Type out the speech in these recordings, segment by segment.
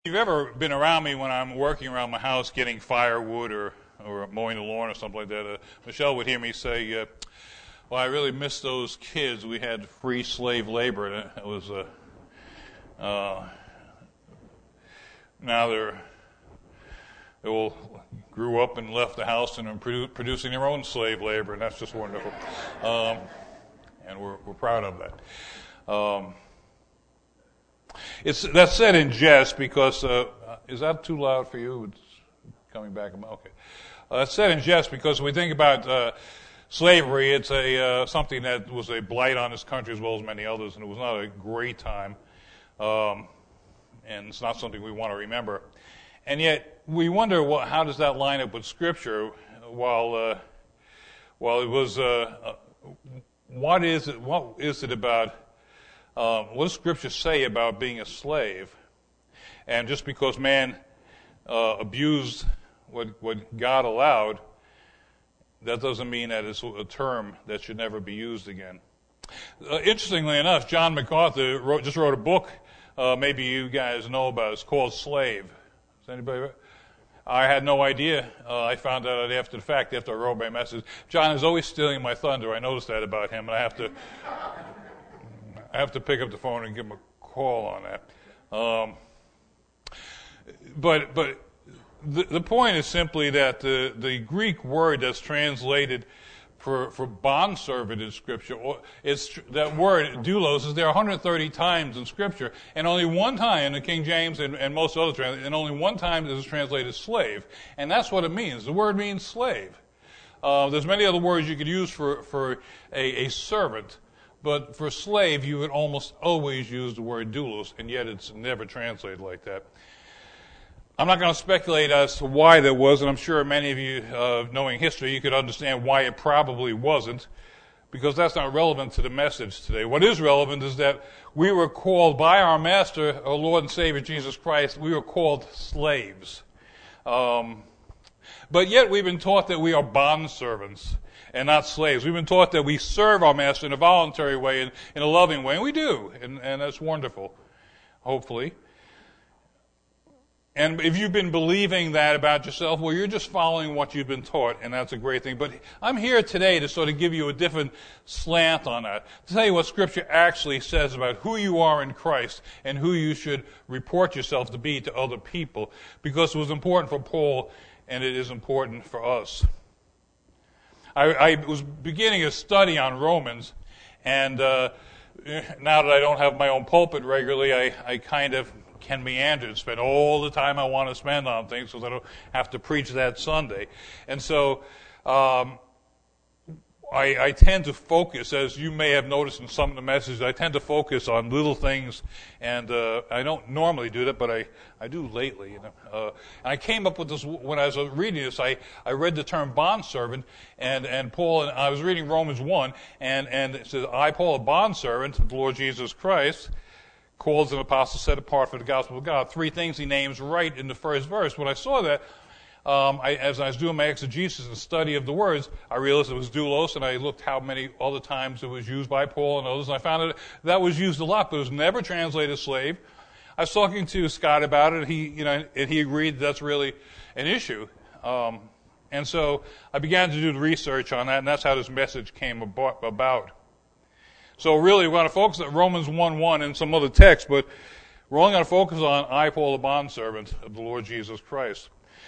If you've ever been around me when I'm working around my house getting firewood or mowing the lawn or something like that, Michelle would hear me say, well, I really miss those kids. We had free slave labor. And it was now they all grew up and left the house and are producing their own slave labor, and that's just wonderful. And we're proud of that. That's said in jest because, is that too loud for you? It's coming back. Okay. That's said in jest because when we think about slavery, it's something that was a blight on this country as well as many others, and it was not a great time, and it's not something we want to remember. And yet we wonder, how does that line up with Scripture? While it was, what is it about? What does Scripture say about being a slave? And just because man abused what God allowed, that doesn't mean that it's a term that should never be used again. Interestingly enough, John MacArthur just wrote a book. Maybe you guys know about it. It's called Slave. Does anybody? I had no idea. I found out after the fact, after I wrote my message. John is always stealing my thunder. I noticed that about him, and I have to pick up the phone and give him a call on that. But the point is simply that the Greek word that's translated for bondservant in Scripture, that word doulos is there 130 times in Scripture, and only one time in the King James and most other translations, and only one time is it translated slave, and that's what it means. The word means slave. There's many other words you could use for a servant. But for slave, you would almost always use the word doulos, and yet it's never translated like that. I'm not going to speculate as to why that was, and I'm sure many of you, knowing history, you could understand why it probably wasn't, because that's not relevant to the message today. What is relevant is that we were called by our Master, our Lord and Savior Jesus Christ, we were called slaves. But yet we've been taught that we are bondservants and not slaves. We've been taught that we serve our Master in a voluntary way, in a loving way, and we do, and that's wonderful, hopefully. And if you've been believing that about yourself, well, you're just following what you've been taught, and that's a great thing. But I'm here today to sort of give you a different slant on that, to tell you what Scripture actually says about who you are in Christ and who you should report yourself to be to other people, because it was important for Paul, and it is important for us. I was beginning a study on Romans, and now that I don't have my own pulpit regularly, I kind of can meander and spend all the time I want to spend on things so that I don't have to preach that Sunday. And so I tend to focus, as you may have noticed in some of the messages, I tend to focus on little things, and I don't normally do that, but I do lately. And I came up with this, when I was reading this, I read the term bondservant, and Paul, and I was reading Romans 1, and it says, I, Paul, a bondservant of the Lord Jesus Christ, called as an apostle, set apart for the gospel of God. Three things he names right in the first verse. When I saw that, as I was doing my exegesis and study of the words, I realized it was doulos, and I looked how many other times it was used by Paul and others, and I found that was used a lot, but it was never translated slave. I was talking to Scott about it, and he agreed that's really an issue. And so I began to do the research on that, and that's how this message came about. So really, we're going to focus on Romans 1:1 and some other texts, but we're only going to focus on I, Paul, the bondservant of the Lord Jesus Christ.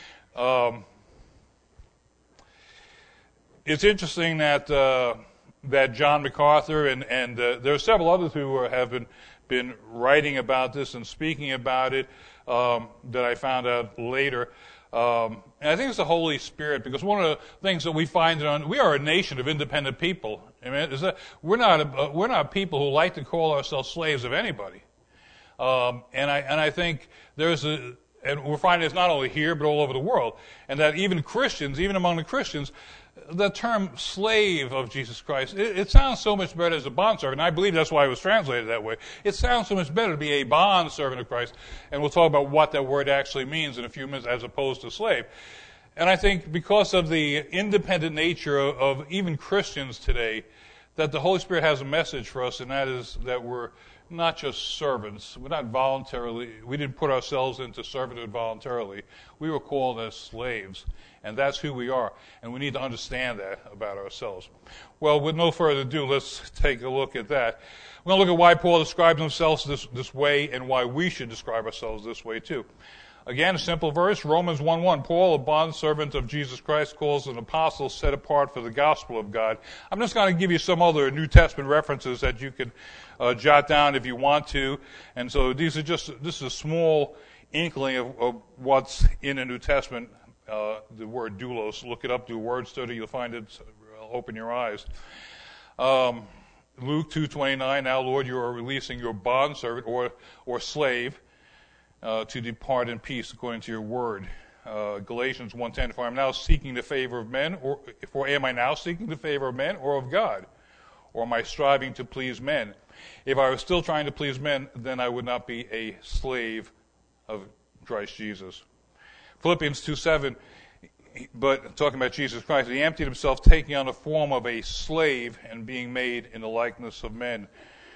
It's interesting that John MacArthur and there are several others who have been writing about this and speaking about it that I found out later. And I think it's the Holy Spirit, because one of the things that we find we are a nation of independent people. I mean, is that we're not people who like to call ourselves slaves of anybody. And I think and we're finding it's not only here but all over the world, and that even Christians, even among the Christians, the term slave of Jesus Christ, it sounds so much better as a bondservant. And I believe that's why it was translated that way. It sounds so much better to be a bondservant of Christ, and we'll talk about what that word actually means in a few minutes as opposed to slave. And I think because of the independent nature of even Christians today, that the Holy Spirit has a message for us, and that is that we're not just servants. We didn't put ourselves into servanthood voluntarily. We were called as slaves, and that's who we are. And we need to understand that about ourselves. Well, with no further ado, let's take a look at that. We're going to look at why Paul describes himself this way and why we should describe ourselves this way too. Again, a simple verse, Romans 1:1. Paul, a bondservant of Jesus Christ, calls an apostle set apart for the gospel of God. I'm just going to give you some other New Testament references that you can jot down if you want to. And so this is a small inkling of what's in the New Testament, the word doulos. Look it up, do a word study, you'll find it, open your eyes. Luke 2:29, now Lord, you are releasing your bondservant or slave to depart in peace according to your word. Galatians 1:10, for I am now seeking the favor of men, or am I now seeking the favor of men or of God? Or am I striving to please men? If I was still trying to please men, then I would not be a slave of Christ Jesus. Philippians 2:7, but talking about Jesus Christ, he emptied himself, taking on the form of a slave and being made in the likeness of men.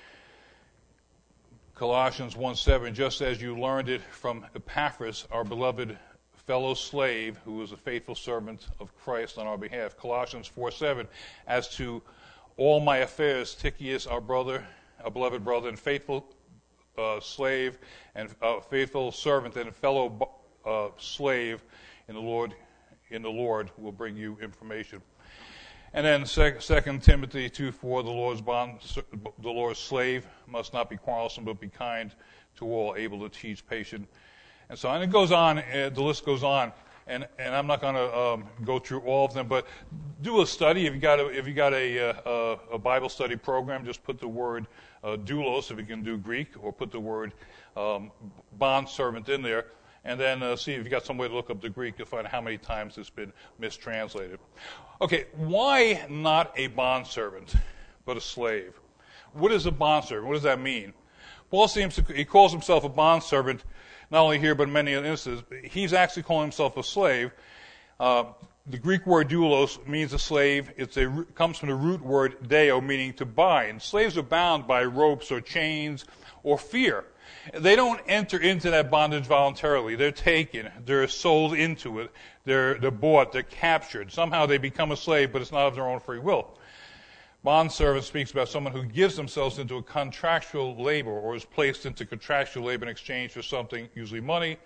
Colossians 1:7, just as you learned it from Epaphras, our beloved fellow slave, who was a faithful servant of Christ on our behalf. Colossians 4:7, as to all my affairs, Tychicus, our beloved brother, and faithful slave, and faithful servant, and fellow slave in the Lord will bring you information. And then 2 Timothy 2:4, the Lord's slave must not be quarrelsome, but be kind to all, able to teach, patient. And so on. It goes on, the list goes on, and I'm not going to go through all of them, but do a study. If you got a Bible study program, just put the word doulos, if you can do Greek, or put the word bondservant in there. And then see if you got some way to look up the Greek, you'll find how many times it's been mistranslated. Okay, why not a bondservant, but a slave? What is a bondservant? What does that mean? Paul he calls himself a bondservant, not only here, but in many instances. He's actually calling himself a slave. The Greek word doulos means a slave. It comes from the root word deo, meaning to bind. Slaves are bound by ropes or chains or fear. They don't enter into that bondage voluntarily. They're taken. They're sold into it. They're bought. They're captured. Somehow they become a slave, but it's not of their own free will. Bondservant speaks about someone who gives themselves into a contractual labor or is placed into contractual labor in exchange for something, usually money,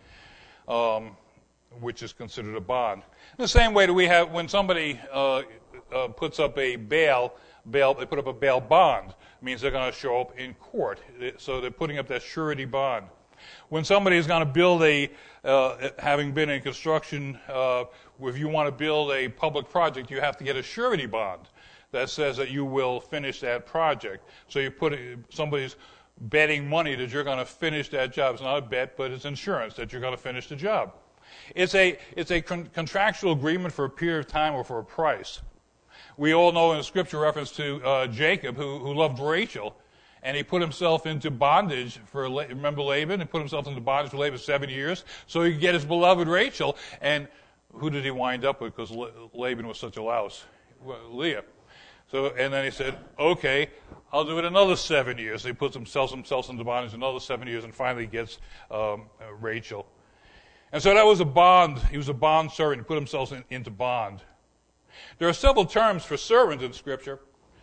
which is considered a bond. In the same way that we have when somebody puts up a bail, they put up a bail bond. It means they're going to show up in court. So they're putting up that surety bond. When somebody is going to build having been in construction, if you want to build a public project, you have to get a surety bond that says that you will finish that project. So you put somebody's betting money that you're going to finish that job. It's not a bet, but it's insurance that you're going to finish the job. It's a contractual agreement for a period of time or for a price. We all know in the scripture reference to Jacob, who loved Rachel, and he put himself into bondage remember Laban? He put himself into bondage for Laban 7 years so he could get his beloved Rachel. And who did he wind up with? Because Laban was such a louse. Leah. So, and then he said, okay, I'll do it another 7 years. So he puts himself into bondage another 7 years and finally gets Rachel. And so that was a bond. He was a bond servant. He put himself into bond. There are several terms for servant in Scripture.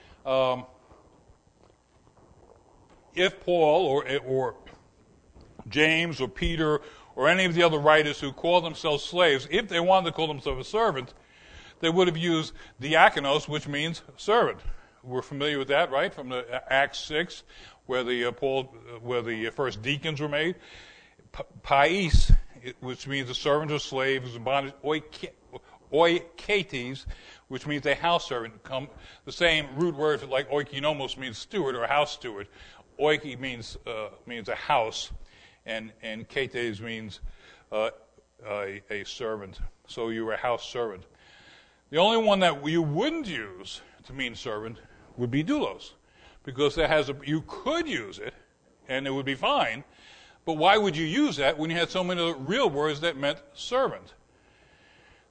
If Paul or James or Peter or any of the other writers who call themselves slaves, if they wanted to call themselves a servant, they would have used diakonos, which means servant. We're familiar with that, right? From the Acts 6, where the first deacons were made. Pais, which means a servant or slave, is in bondage. Oiketes, which means a house servant. The same root word like oikonomos means steward or house steward. Oike means a house, and ketes means a servant. So you were a house servant. The only one that you wouldn't use to mean servant would be doulos, because you could use it, and it would be fine. But why would you use that when you had so many real words that meant servant?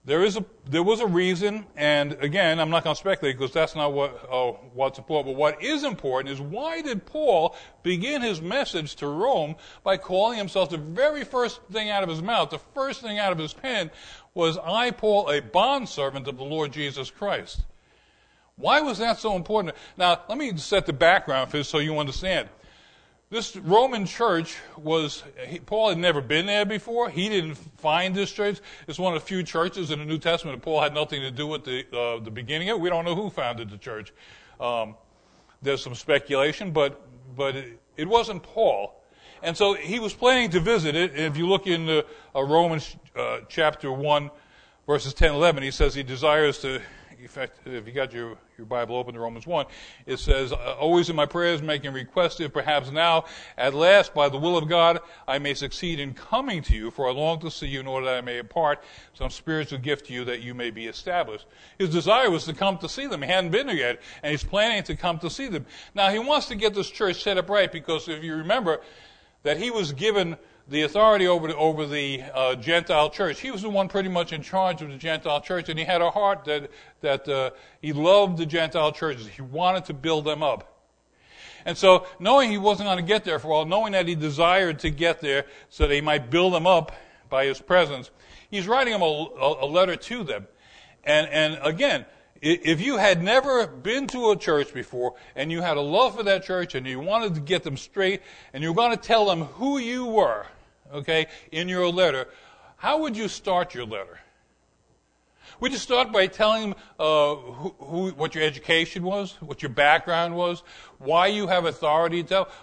there was a reason, and again, I'm not going to speculate because that's not what's important. But what is important is, why did Paul begin his message to Rome by calling himself, the very first thing out of his mouth, the first thing out of his pen was, I, Paul, a bondservant of the Lord Jesus Christ. Why was that so important? Now, let me set the background for this so you understand. This Roman church Paul had never been there before. He didn't find this church. It's one of the few churches in the New Testament that Paul had nothing to do with the beginning of it. We don't know who founded the church. There's some speculation, but it wasn't Paul. And so he was planning to visit it. If you look in Romans chapter 1, verses 10 and 11, he says he desires to, in fact, if you got your Bible open to Romans 1, it says, always in my prayers making requests, if perhaps now, at last, by the will of God, I may succeed in coming to you, for I long to see you in order that I may impart some spiritual gift to you that you may be established. His desire was to come to see them. He hadn't been there yet, and he's planning to come to see them. Now, he wants to get this church set up right, because if you remember that he was given the authority over the Gentile church. He was the one pretty much in charge of the Gentile church, and he had a heart that he loved the Gentile churches. He wanted to build them up. And so, knowing he wasn't going to get there for a while, knowing that he desired to get there so that he might build them up by his presence, he's writing them a letter to them. And again, if you had never been to a church before, and you had a love for that church, and you wanted to get them straight, and you were going to tell them who you were, okay, in your letter, how would you start your letter? Would you start by telling them what your education was, what your background was, why you have authority to tell,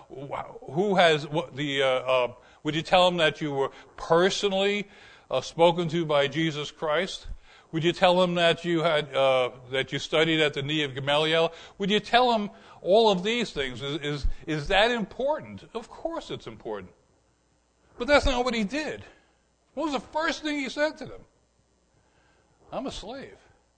would you tell them that you were personally spoken to by Jesus Christ? Would you tell them that you had that you studied at the knee of Gamaliel? Would you tell them all of these things? Is that important? Of course it's important. But that's not what he did. What was the first thing he said to them? I'm a slave.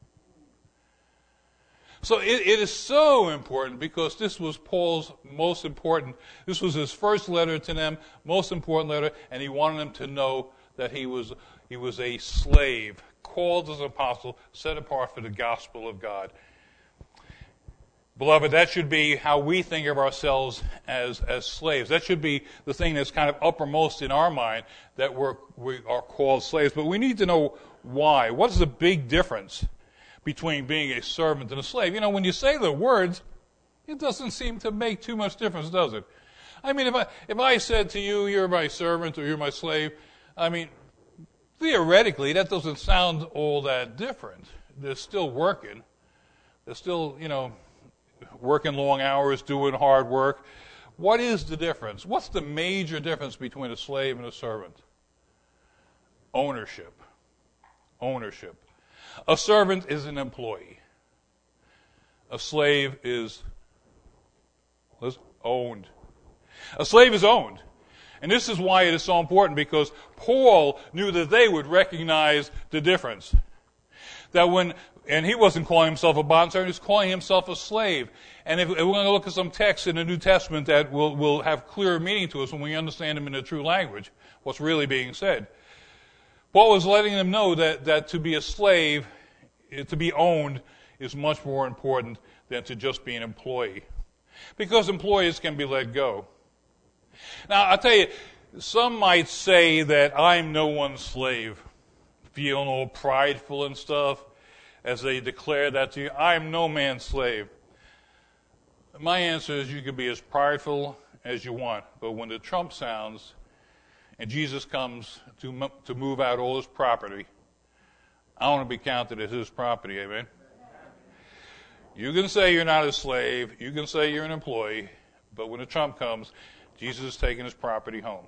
So it is so important, because this was Paul's most important, this was his first letter to them, most important letter, and he wanted them to know that he was a slave, called as an apostle, set apart for the gospel of God. Beloved, that should be how we think of ourselves as slaves. That should be the thing that's kind of uppermost in our mind, that we are called slaves. But we need to know why. What's the big difference between being a servant and a slave? You know, when you say the words, it doesn't seem to make too much difference, does it? I mean, if I said to you, you're my servant or you're my slave, I mean, theoretically, that doesn't sound all that different. They're still working. They're still, working long hours, doing hard work. What is the difference? What's the major difference between a slave and a servant? Ownership. Ownership. A servant is an employee. A slave is owned. A slave is owned. And this is why it is so important, because Paul knew that they would recognize the difference. And he wasn't calling himself a bondservant, he was calling himself a slave. And if we're going to look at some texts in the New Testament that will have clearer meaning to us when we understand them in the true language, what's really being said. Paul was letting them know that to be a slave, to be owned, is much more important than to just be an employee. Because employees can be let go. Now, I'll tell you, some might say that I'm no one's slave, feeling all prideful and stuff, as they declare that to you. I'm no man's slave. My answer is, you can be as prideful as you want, but when the trump sounds and Jesus comes to move out all his property, I want to be counted as his property, amen? You can say you're not a slave, you can say you're an employee, but when the trump comes, Jesus is taking his property home.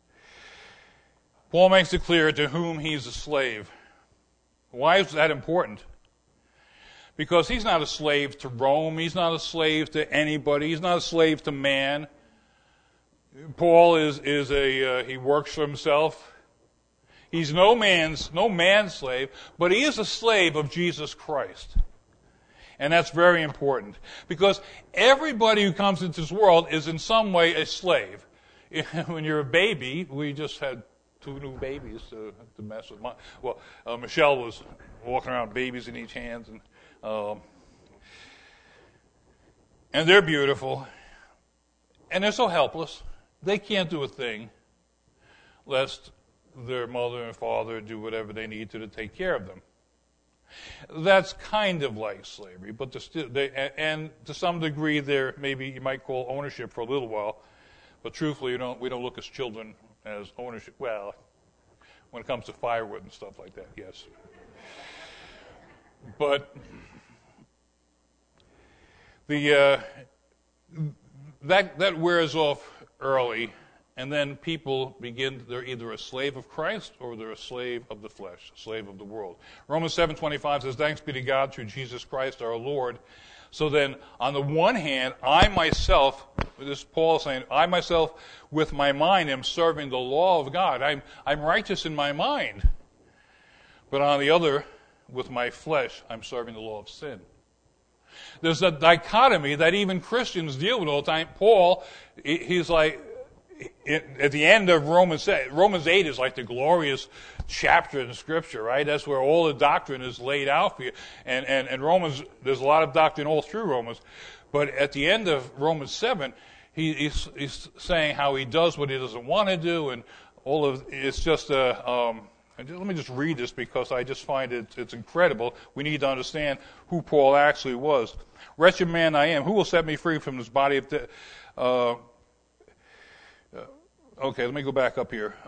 Paul makes it clear to whom he's a slave. Why is that important? Because he's not a slave to Rome. He's not a slave to anybody. He's not a slave to man. Paul he works for himself. He's no man's slave, but he is a slave of Jesus Christ. And that's very important, because everybody who comes into this world is in some way a slave. When you're a baby, we just had two new babies to mess with. Michelle was walking around with babies in each hand, and they're beautiful, and they're so helpless. They can't do a thing lest their mother and father do whatever they need to take care of them. That's kind of like slavery, but and to some degree there maybe you might call ownership for a little while, but truthfully we don't look as children as ownership. Well, when it comes to firewood and stuff like that, yes. But that wears off early, and then people they're either a slave of Christ or they're a slave of the flesh, a slave of the world. Romans 7:25 says, "Thanks be to God through Jesus Christ our Lord." So then, on the one hand, I myself, this is Paul saying, I myself with my mind am serving the law of God. I'm righteous in my mind. But on the other, with my flesh, I'm serving the law of sin. There's a dichotomy that even Christians deal with all the time. Paul, he's like, at the end of Romans 8 is like the glorious chapter in Scripture, right? That's where all the doctrine is laid out for you. And Romans, there's a lot of doctrine all through Romans. But at the end of Romans 7, he's saying how he does what he doesn't want to do, and all of it's just let me just read this because I just find it's incredible. We need to understand who Paul actually was. "Wretched man I am, who will set me free from this body of death?" Okay, let me go back up here.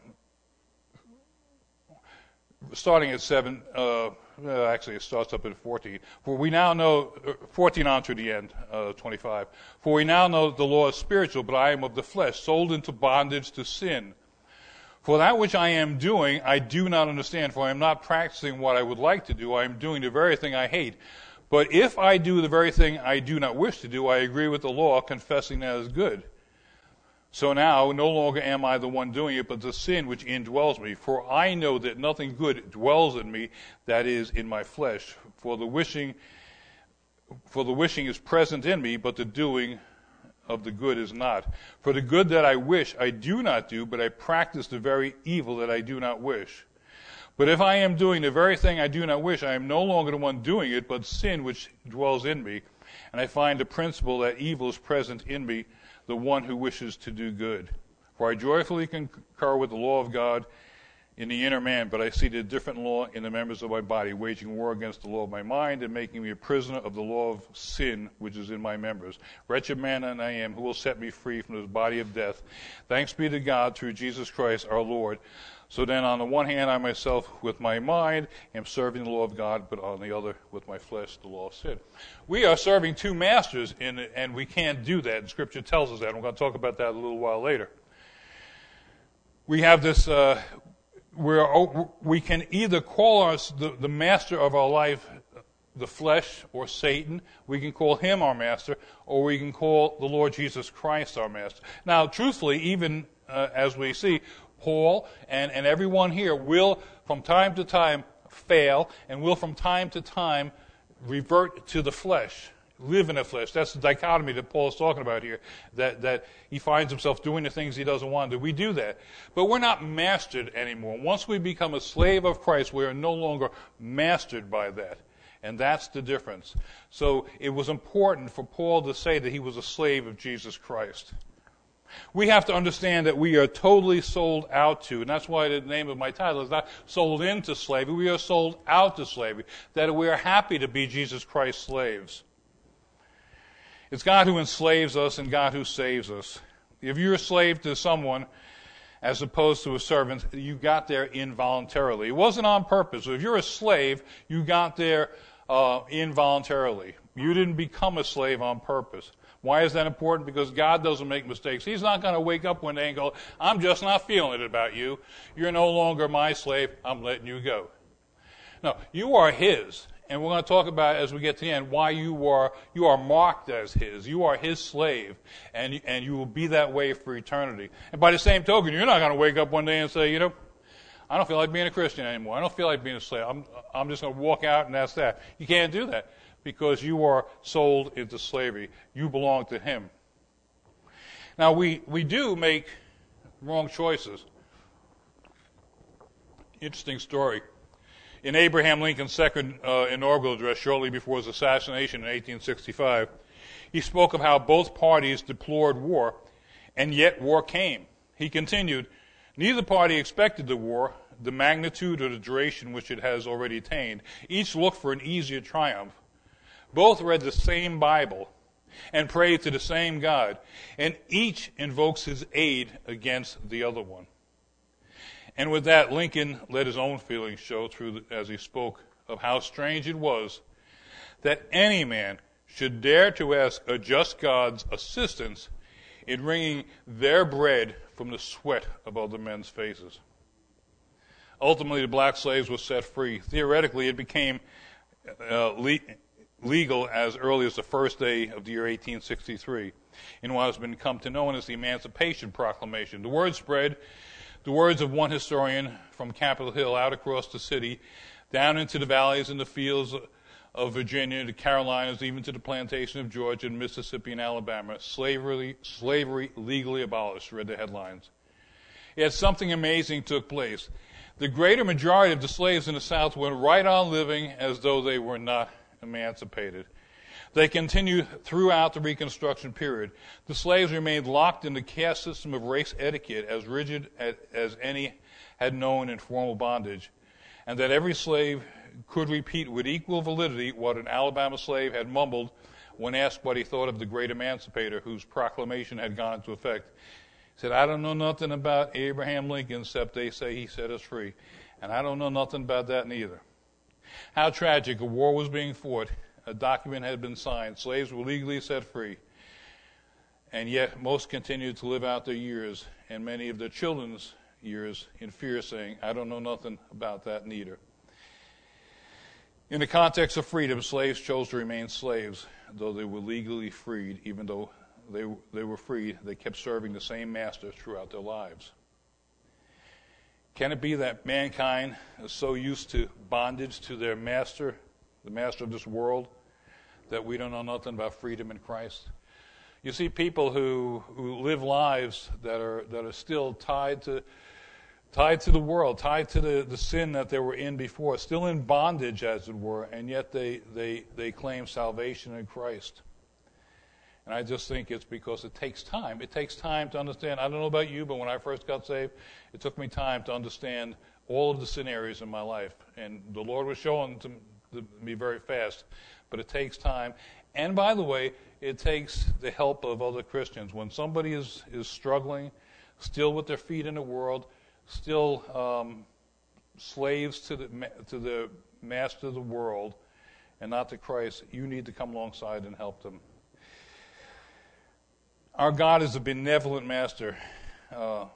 Starting at 7, actually it starts up at 14. For we now know, 14 on to the end, 25. "For we now know that the law is spiritual, but I am of the flesh, sold into bondage to sin. For that which I am doing, I do not understand, for I am not practicing what I would like to do. I am doing the very thing I hate. But if I do the very thing I do not wish to do, I agree with the law, confessing that it is good. So now, no longer am I the one doing it, but the sin which indwells me. For I know that nothing good dwells in me, that is, in my flesh. For the wishing is present in me, but the doing of the good is not. For the good that I wish I do not do, but I practice the very evil that I do not wish. But if I am doing the very thing I do not wish, I am no longer the one doing it, but sin which dwells in me. And I find the principle that evil is present in me, the one who wishes to do good. For I joyfully concur with the law of God in the inner man, but I see the different law in the members of my body, waging war against the law of my mind and making me a prisoner of the law of sin which is in my members. Wretched man that I am, who will set me free from this body of death? Thanks be to God through Jesus Christ our Lord. So then, on the one hand, I myself with my mind am serving the law of God, but on the other, with my flesh, the law of sin." We are serving two masters, and we can't do that. And Scripture tells us that. And we're going to talk about that a little while later. We have this, we can either call us the master of our life the flesh or Satan. We can call him our master, or we can call the Lord Jesus Christ our master. Now, truthfully, even as we see, Paul and everyone here will from time to time fail and will from time to time revert to the flesh, live in the flesh. That's the dichotomy that Paul is talking about here, that he finds himself doing the things he doesn't want to do. We do that. But we're not mastered anymore. Once we become a slave of Christ, we are no longer mastered by that. And that's the difference. So it was important for Paul to say that he was a slave of Jesus Christ. We have to understand that we are totally sold out to, and that's why the name of my title is not sold into slavery, we are sold out to slavery, that we are happy to be Jesus Christ's slaves. It's God who enslaves us and God who saves us. If you're a slave to someone as opposed to a servant, you got there involuntarily. It wasn't on purpose. So if you're a slave, you got there involuntarily. You didn't become a slave on purpose. Why is that important? Because God doesn't make mistakes. He's not going to wake up one day and go, "I'm just not feeling it about you. You're no longer my slave. I'm letting you go." No, you are His. And we're going to talk about, as we get to the end, why you are marked as His. You are His slave, and you will be that way for eternity. And by the same token, you're not going to wake up one day and say, I don't feel like being a Christian anymore. I don't feel like being a slave. I'm just going to walk out and that's that. You can't do that because you are sold into slavery. You belong to Him. Now, we do make wrong choices. Interesting story. In Abraham Lincoln's second inaugural address shortly before his assassination in 1865, he spoke of how both parties deplored war, and yet war came. He continued, "Neither party expected the war, the magnitude or the duration which it has already attained. Each looked for an easier triumph. Both read the same Bible and prayed to the same God, and each invokes his aid against the other one." And with that, Lincoln let his own feelings show through as he spoke of how strange it was that any man should dare to ask a just God's assistance in wringing their bread from the sweat of other men's faces. Ultimately, the black slaves were set free. Theoretically, it became legal as early as the first day of the year 1863 in what has been come to known as the Emancipation Proclamation. The word spread, the words of one historian, from Capitol Hill out across the city, down into the valleys and the fields of Virginia, the Carolinas, even to the plantation of Georgia and Mississippi and Alabama. Slavery legally abolished, read the headlines. Yet something amazing took place. The greater majority of the slaves in the South went right on living as though they were not emancipated. They continued throughout the Reconstruction period. The slaves remained locked in the caste system of race etiquette as rigid as any had known in formal bondage, and that every slave could repeat with equal validity what an Alabama slave had mumbled when asked what he thought of the great emancipator whose proclamation had gone into effect. He said, "I don't know nothing about Abraham Lincoln except they say he set us free, and I don't know nothing about that neither." How tragic. A war was being fought. A document had been signed. Slaves were legally set free. And yet most continued to live out their years, and many of their children's years, in fear, saying, "I don't know nothing about that neither." In the context of freedom, slaves chose to remain slaves, though they were legally freed. Even though they were freed, they kept serving the same master throughout their lives. Can it be that mankind is so used to bondage to their master, the master of this world, that we don't know nothing about freedom in Christ? You see people who live lives that are still tied to the world, tied to the sin that they were in before, still in bondage, as it were, and yet they claim salvation in Christ. And I just think it's because it takes time. It takes time to understand. I don't know about you, but when I first got saved, it took me time to understand all of the sin areas in my life. And the Lord was showing to me very fast. But it takes time. And by the way, it takes the help of other Christians. When somebody is struggling, still with their feet in the world, still slaves to the master of the world and not to Christ, you need to come alongside and help them. Our God is a benevolent master. And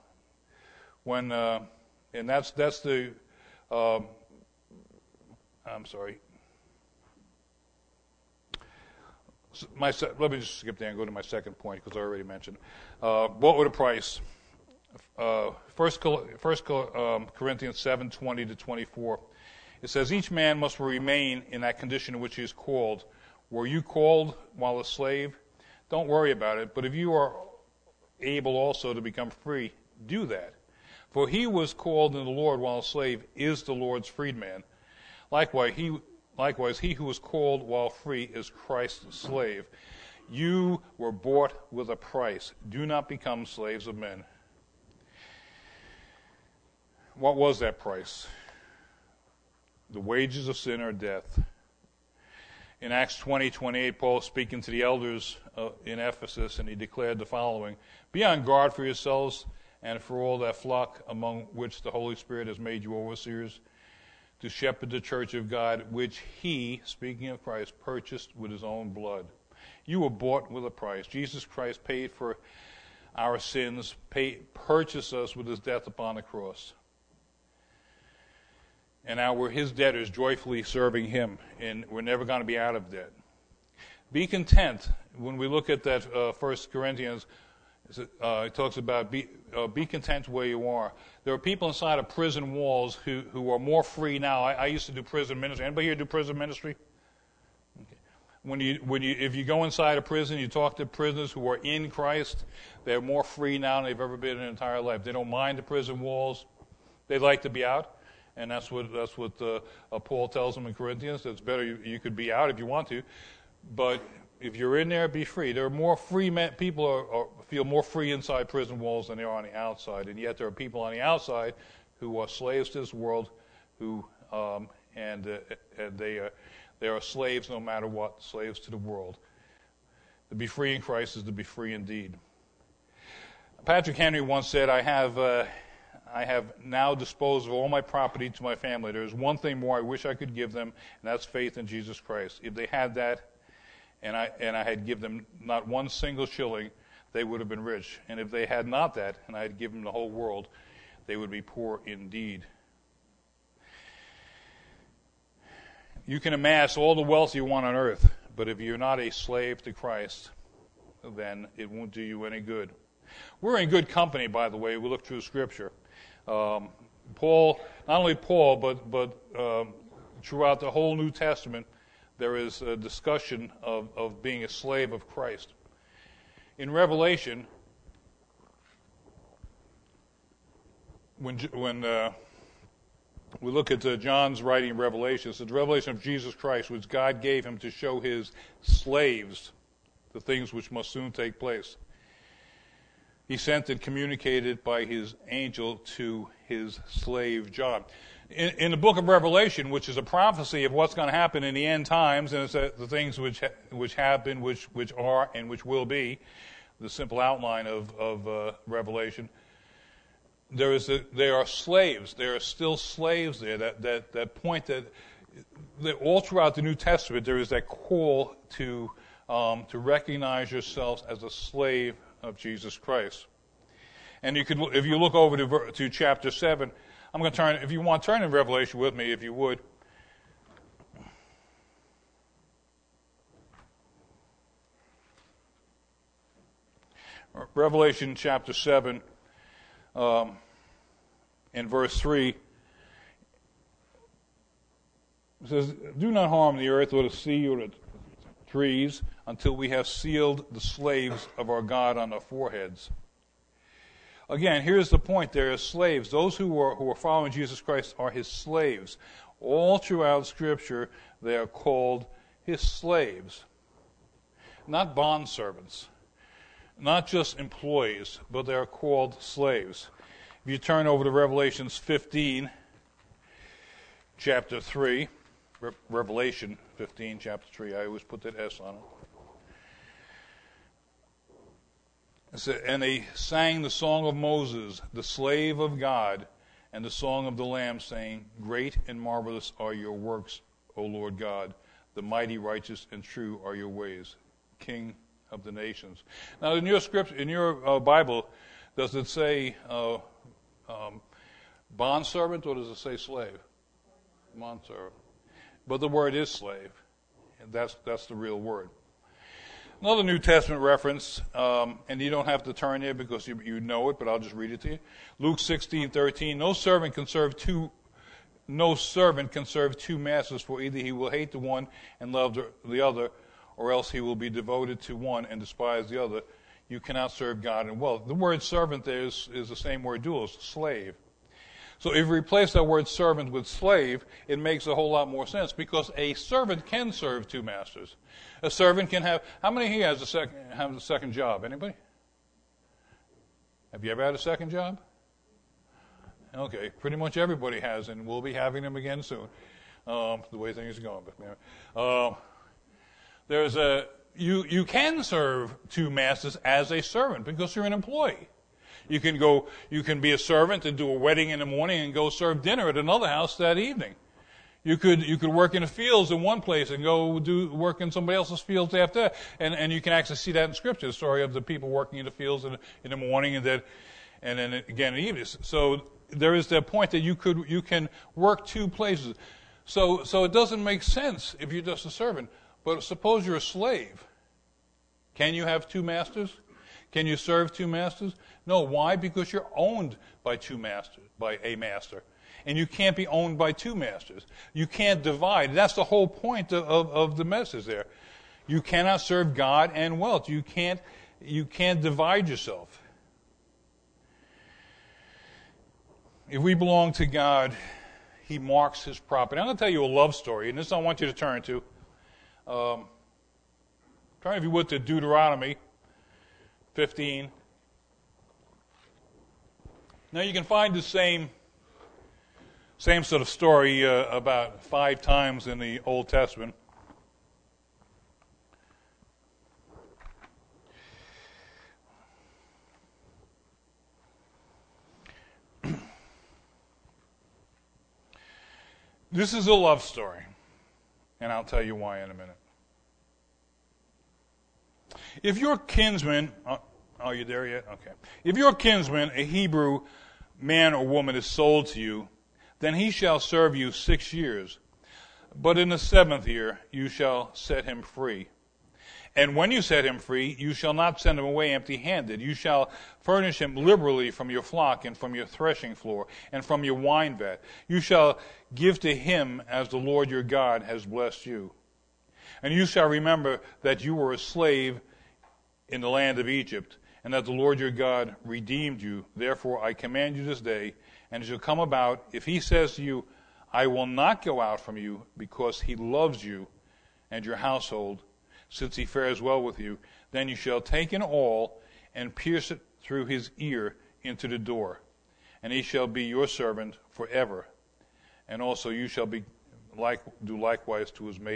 that's the I'm sorry. Let me just skip there and go to my second point because I already mentioned. What would a price? 1 Corinthians 7:20-24. It says, "Each man must remain in that condition in which he is called. Were you called while a slave? Don't worry about it. But if you are able also to become free, do that. For he who was called in the Lord while a slave is the Lord's freedman. Likewise, he who was called while free is Christ's slave. You were bought with a price. Do not become slaves of men." What was that price? The wages of sin are death. In Acts 20:28, Paul is speaking to the elders in Ephesus, and he declared the following: "Be on guard for yourselves and for all that flock among which the Holy Spirit has made you overseers, to shepherd the church of God, which he," speaking of Christ, "purchased with his own blood." You were bought with a price. Jesus Christ paid for our sins, purchased us with his death upon the cross. And now we're his debtors, joyfully serving him, and we're never going to be out of debt. Be content. When we look at that 1 Corinthians, it talks about be content where you are. There are people inside of prison walls who are more free now. I used to do prison ministry. Anybody here do prison ministry? Okay. If you go inside a prison, you talk to prisoners who are in Christ, they're more free now than they've ever been in their entire life. They don't mind the prison walls. They like to be out. And that's what Paul tells them in Corinthians. It's better you could be out if you want to, but if you're in there, be free. There are more free people feel more free inside prison walls than they are on the outside, and yet there are people on the outside who are slaves to this world, and they are slaves no matter what, slaves to the world. To be free in Christ is to be free indeed. Patrick Henry once said, I have now disposed of all my property to my family. There's one thing more I wish I could give them, and that's faith in Jesus Christ. If they had that, and I had given them not one single shilling, they would have been rich. And if they had not that, and I had given them the whole world, they would be poor indeed. You can amass all the wealth you want on earth, but if you're not a slave to Christ, then it won't do you any good. We're in good company, by the way. We look through Scripture. Paul, not only Paul, but throughout the whole New Testament, there is a discussion of being a slave of Christ. In Revelation, when we look at John's writing in Revelation, it's the revelation of Jesus Christ, which God gave him to show his slaves the things which must soon take place. He sent and communicated by his angel to his slave John. In the book of Revelation, which is a prophecy of what's going to happen in the end times, and it's the things which have been, which are, and which will be, the simple outline of Revelation, there are slaves. There are still slaves there that point that all throughout the New Testament there is that call to recognize yourselves as a slave of Jesus Christ. And you could, if you look over to chapter 7, I'm going to turn. If you want, turn in Revelation with me, if you would. Revelation chapter 7, in verse 3, it says, "Do not harm the earth or the sea or the trees until we have sealed the slaves of our God on their foreheads." Again, here's the point. There are slaves. Those who are following Jesus Christ are his slaves. All throughout Scripture, they are called his slaves. Not bondservants. Not just employees, but they are called slaves. If you turn over to Revelations 15, chapter 3, Revelation 15, chapter 3, I always put that S on it. And they sang the song of Moses, the slave of God, and the song of the Lamb, saying, "Great and marvelous are your works, O Lord God. The mighty, righteous, and true are your ways, King of the nations." Now, in your scripture, in your Bible, does it say bondservant, or does it say slave? Bondservant. But the word is slave, and that's the real word. Another New Testament reference, and you don't have to turn there because you know it, but I'll just read it to you. Luke 16:13. No servant can serve two masters, for either he will hate the one and love the other, or else he will be devoted to one and despise the other. You cannot serve God and wealth. The word servant there is the same word doulos, slave. So if you replace that word servant with slave, it makes a whole lot more sense, because a servant can serve two masters. A servant can have, how many here has a second job? Anybody? Have you ever had a second job? Okay, pretty much everybody has, and we'll be having them again soon, the way things are going. But you can serve two masters as a servant because you're an employee. You can be a servant and do a wedding in the morning and go serve dinner at another house that evening. You could work in the fields in one place and go work in somebody else's fields after that. And you can actually see that in Scripture, the story of the people working in the fields in the morning and then again in the evening. So there is that point that you can work two places. So it doesn't make sense if you're just a servant. But suppose you're a slave. Can you have two masters? Can you serve two masters? No. Why? Because you're owned by a master. And you can't be owned by two masters. You can't divide. That's the whole point of the message there. You cannot serve God and wealth. You can't divide yourself. If we belong to God, he marks his property. I'm going to tell you a love story, and this I want you to turn to. Turn, if you would, to Deuteronomy 15. Now you can find the same sort of story about 5 times in the Old Testament. This is a love story, and I'll tell you why in a minute. If your kinsman, are you there yet? Okay. If your kinsman, a Hebrew man or woman, is sold to you, then he shall serve you 6 years. But in the 7th year you shall set him free. And when you set him free, you shall not send him away empty-handed. You shall furnish him liberally from your flock and from your threshing floor and from your wine vat. You shall give to him as the Lord your God has blessed you. And you shall remember that you were a slave in the land of Egypt, and that the Lord your God redeemed you. Therefore I command you this day, and it shall come about, if he says to you, I will not go out from you, because he loves you and your household, since he fares well with you, then you shall take an awl and pierce it through his ear into the door, and he shall be your servant forever. And also you shall do likewise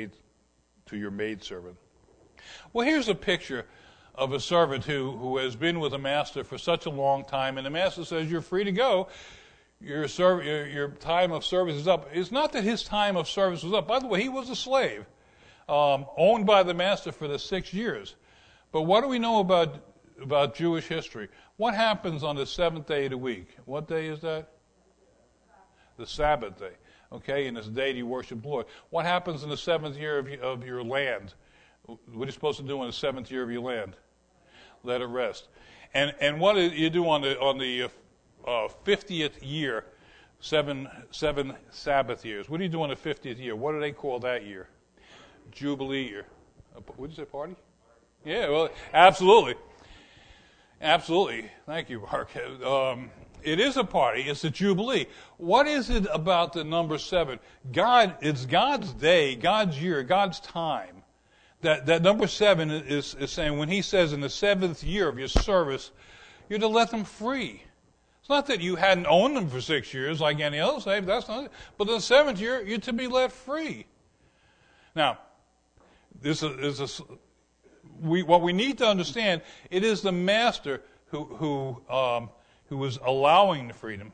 to your maidservant. Well, here's a picture of a servant who has been with a master for such a long time, and the master says, you're free to go. Your time of service is up. It's not that his time of service was up. By the way, he was a slave, owned by the master for the 6 years. But what do we know about Jewish history? What happens on the 7th day of the week? What day is that? The Sabbath day. Okay, and it's the day you worship the Lord. What happens in the 7th year of your land? What are you supposed to do in the 7th year of your land? Let it rest. And what do you do on the 50th year, seven Sabbath years? What do you do on the 50th year? What do they call that year? Jubilee year. What did you say, party? Yeah, well, absolutely. Absolutely. Thank you, Mark. It is a party. It's a Jubilee. What is it about the number 7? It's God's day, God's year, God's time. That number 7 is saying when he says in the 7th year of your service, you're to let them free. It's not that you hadn't owned them for 6 years like any other slave. That's not it. But in the 7th year, you're to be let free. Now, what we need to understand, it is the master who is allowing the freedom.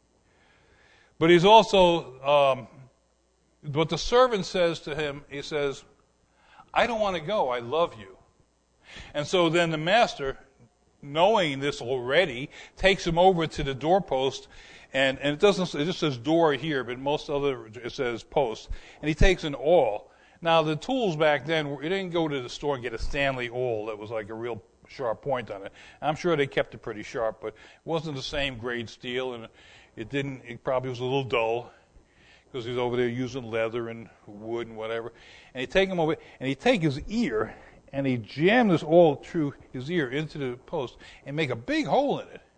But he's also, what the servant says to him, he says, I don't want to go, I love you. And so then the master, knowing this already, takes him over to the doorpost, and it just says door here, but most other, it says post. And he takes an awl. Now, the tools back then, you didn't go to the store and get a Stanley awl that was like a real sharp point on it. I'm sure they kept it pretty sharp, but it wasn't the same grade steel, and it probably was a little dull, because he's over there using leather and wood and whatever. And he'd take him over, and he'd take his ear, and he'd jam this awl through his ear into the post, and make a big hole in it.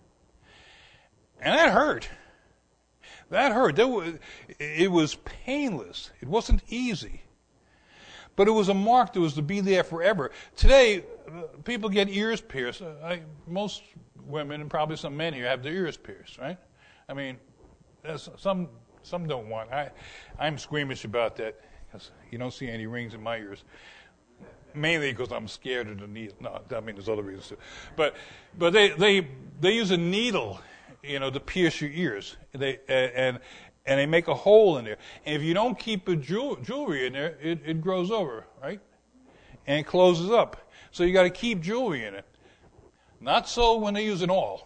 And that hurt. That hurt. It was painless. It wasn't easy. But it was a mark that was to be there forever. Today, people get ears pierced. Most women, and probably some men here, have their ears pierced, right? I mean, some don't want. I'm squeamish about that, because you don't see any rings in my ears. Mainly because I'm scared of the needle. No, I mean, there's other reasons too. But they use a needle, to pierce your ears. And they make a hole in there. And if you don't keep the jewelry in there, it grows over, right? And it closes up. So you got to keep jewelry in it. Not so when they use an awl.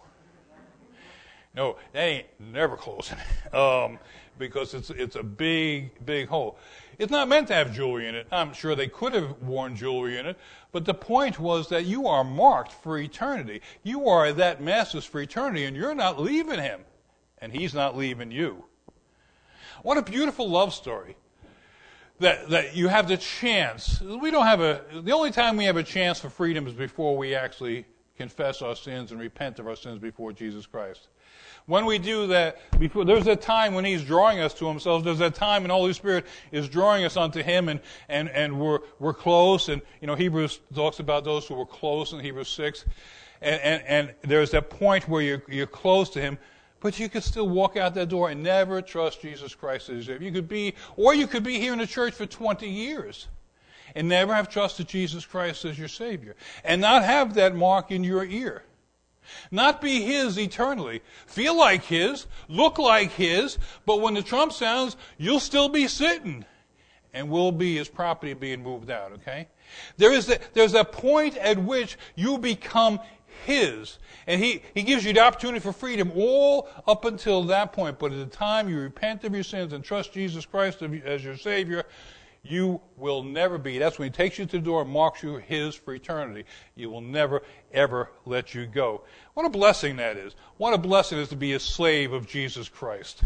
No, that ain't never closing. Because it's a big, big hole. It's not meant to have jewelry in it. I'm sure they could have worn jewelry in it. But the point was that you are marked for eternity. You are that master's for eternity, and you're not leaving him. And he's not leaving you. What a beautiful love story. That you have the chance. The only time we have a chance for freedom is before we actually confess our sins and repent of our sins before Jesus Christ. When we do that, there's a time when He's drawing us to Himself. There's a time when the Holy Spirit is drawing us unto Him, and we're close. And Hebrews talks about those who were close in Hebrews 6. And there's that point where you're close to Him, but you could still walk out that door and never trust Jesus Christ as your Savior. You could be here in the church for 20 years and never have trusted Jesus Christ as your Savior, and not have that mark in your ear. Not be His eternally. Feel like His, look like His, but when the trump sounds, you'll still be sitting, and will be His property being moved out, okay? There's a point at which you become His, and He gives you the opportunity for freedom all up until that point, but at the time you repent of your sins and trust Jesus Christ as your Savior, you will never be. That's when He takes you to the door and marks you His for eternity. He will never, ever let you go. What a blessing that is. What a blessing it is to be a slave of Jesus Christ.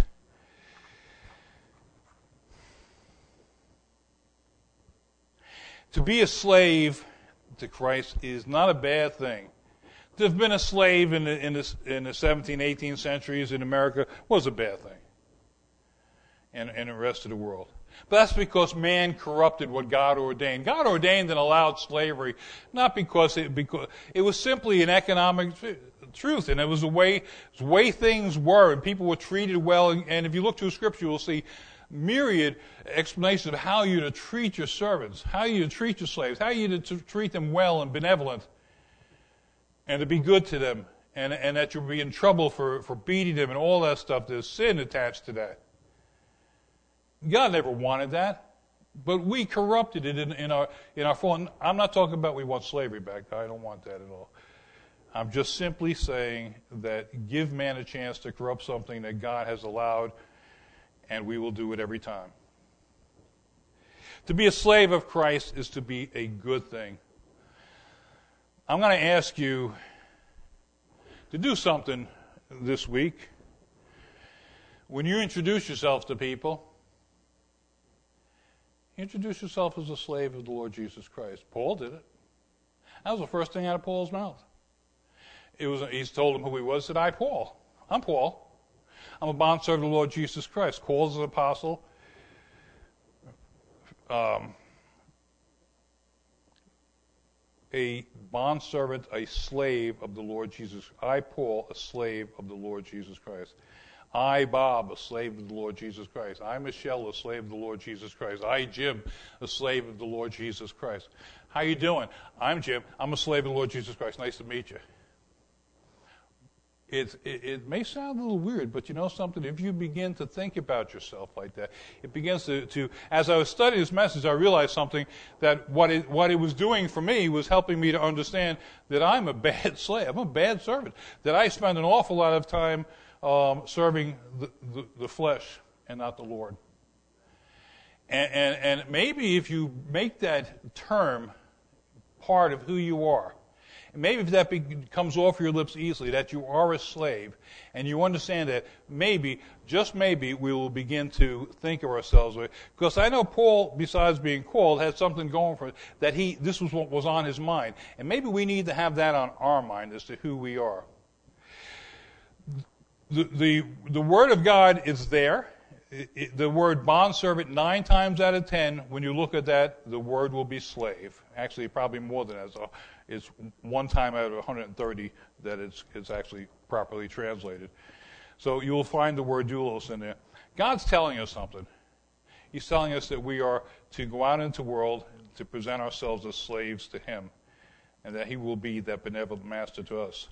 To be a slave to Christ is not a bad thing. To have been a slave in the 17th, 18th centuries in America was a bad thing. And the rest of the world. But that's because man corrupted what God ordained. God ordained and allowed slavery, not because it was simply an economic truth, and it was the way things were, and people were treated well. And if you look through Scripture, you'll see myriad explanations of how you to treat your servants, how you to treat your slaves, how you to treat them well and benevolent, and to be good to them, and that you'll be in trouble for beating them and all that stuff. There's sin attached to that. God never wanted that, but we corrupted it in our fall. I'm not talking about we want slavery back. I don't want that at all. I'm just simply saying that give man a chance to corrupt something that God has allowed, and we will do it every time. To be a slave of Christ is to be a good thing. I'm going to ask you to do something this week. When you introduce yourself to people, introduce yourself as a slave of the Lord Jesus Christ. Paul did it. That was the first thing out of Paul's mouth. He's told him who he was. Said, I'm Paul. I'm a bondservant of the Lord Jesus Christ. Called as an apostle. A bondservant, a slave of the Lord Jesus. I, Paul, a slave of the Lord Jesus Christ. I, Bob, a slave of the Lord Jesus Christ. I, Michelle, a slave of the Lord Jesus Christ. I, Jim, a slave of the Lord Jesus Christ. How you doing? I'm Jim. I'm a slave of the Lord Jesus Christ. Nice to meet you. It may sound a little weird, but you know something? If you begin to think about yourself like that, it begins to as I was studying this message, I realized something, that what it was doing for me was helping me to understand that I'm a bad slave. I'm a bad servant. That I spend an awful lot of time serving the flesh and not the Lord. And maybe if you make that term part of who you are, maybe if that comes off your lips easily, that you are a slave, and you understand that, maybe, just maybe, we will begin to think of ourselves. Because I know Paul, besides being called, had something going for it, that this was what was on his mind. And maybe we need to have that on our mind as to who we are. The Word of God is there. The word bondservant, 9 times out of 10, when you look at that, the word will be slave. Actually, probably more than that. So it's 1 time out of 130 that it's actually properly translated. So you will find the word doulos in there. God's telling us something. He's telling us that we are to go out into the world to present ourselves as slaves to Him, and that He will be that benevolent master to us.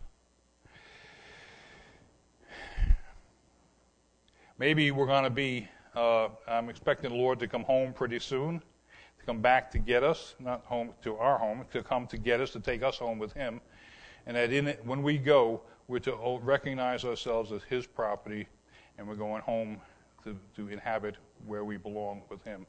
Maybe we're going to be, I'm expecting the Lord to come home pretty soon, to come back to get us, not home to our home, to come to get us, to take us home with Him. And that in it, when we go, we're to recognize ourselves as His property, and we're going home to inhabit where we belong with Him.